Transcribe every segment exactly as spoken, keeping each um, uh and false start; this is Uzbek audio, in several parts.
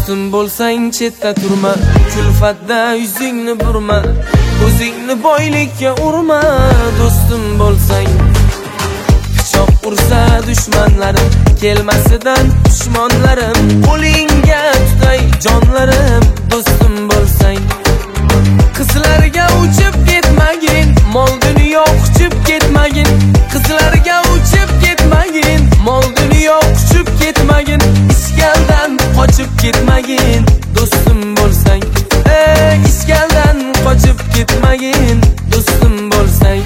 do'stim bo'lsang chetda turma, kulfatda yuzingni burma, o'zingni boylikka urma. Do'stim bo'lsang pichoq ursa dushmanlarim, kelmasidan dushmonlarim, qo'lingga tutay jonlarim. Do'stim bo'lsang qizlarga uchib ketmagin, mol dunyo quchib ketmagin. Qizlarga uchib ketmagin, mol dunyo quchib ketmagin. Iskaldan qochib ketmagin, do'stim bo'lsang. Ey iskaldan qochib ketmagin, do'stim bo'lsang.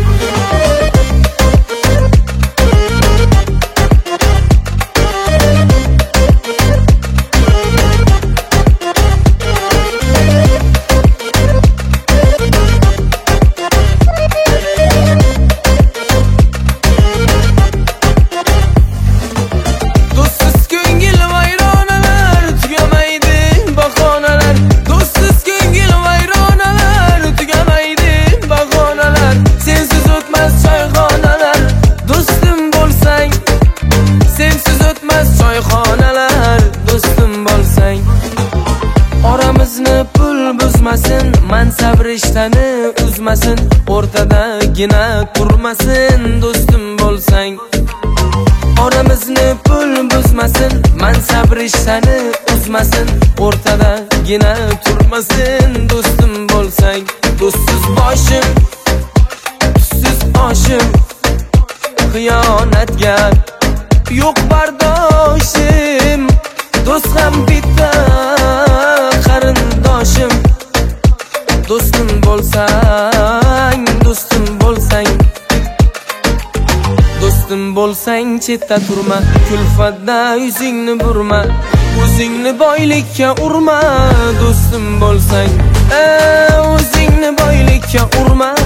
Oramizni pul buzmasin, mansab rishtani uzmasin, o'rtadagina turmasin. Do'stim bo'lsang oramizni pul buzmasin, mansab rishtani uzmasin, o'rtadagina turmasin. Do'stim bo'lsang do'stsiz boshim, tuzsiz oshim, xiyonatga yo'q bardoshim. Do'st ham bitta qarindoshim. Do'stim bo'lsang, do'stim bo'lsang, do'stim bo'lsang chetda turma, kulfatda yuzingni burma, o'zingni boylikka urma. Do'stim bo'lsang, o'zingni boylikka urma.